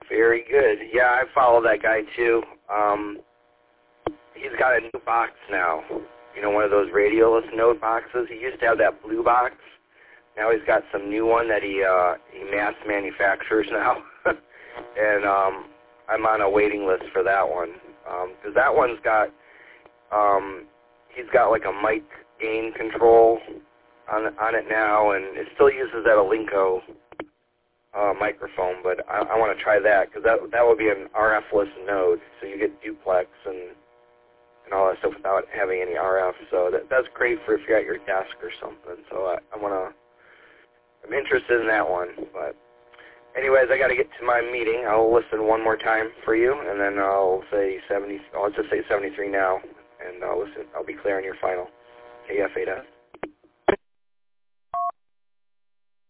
Very good. Yeah, I follow that guy too. He's got a new box now. You know, one of those Radioless Note boxes. He used to have that blue box. Now he's got some new one that he mass manufactures now. And I'm on a waiting list for that one. Because that one's got, he's got like a mic gain control on it now, and it still uses that Alinco microphone, but I want to try that, because that would be an RF-less node, so you get duplex and all that stuff without having any RF. So that's great for if you're at your desk or something. So I'm interested in that one. But anyways, I got to get to my meeting. I'll listen one more time for you, and then I'll say 70. I'll just say 73 now, and I'll listen. I'll be clear on your final KF8S.